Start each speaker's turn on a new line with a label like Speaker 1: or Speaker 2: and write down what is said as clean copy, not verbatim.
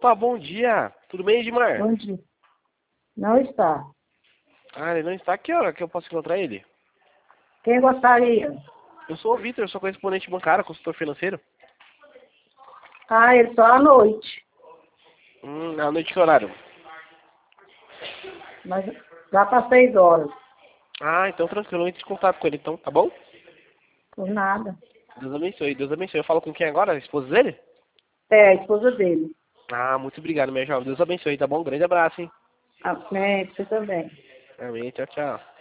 Speaker 1: Opa, bom dia. Tudo bem, Edmar?
Speaker 2: Bom dia. Não está.
Speaker 1: Ah, ele não está. Que hora que eu posso encontrar ele?
Speaker 2: Quem gostaria?
Speaker 1: Eu sou o Vitor, sou correspondente bancário, consultor financeiro.
Speaker 2: Ah, ele só à noite.
Speaker 1: À noite que horário?
Speaker 2: Mas já para 6 horas.
Speaker 1: Ah, então tranquilo, eu entro em contato com ele então, tá bom?
Speaker 2: Por nada.
Speaker 1: Deus abençoe, Deus abençoe. Eu falo com quem agora? A esposa dele?
Speaker 2: É, a esposa dele.
Speaker 1: Ah, muito obrigado, minha jovem. Deus abençoe, tá bom? Um grande abraço, hein?
Speaker 2: Amém, você também.
Speaker 1: Amém, tchau, tchau.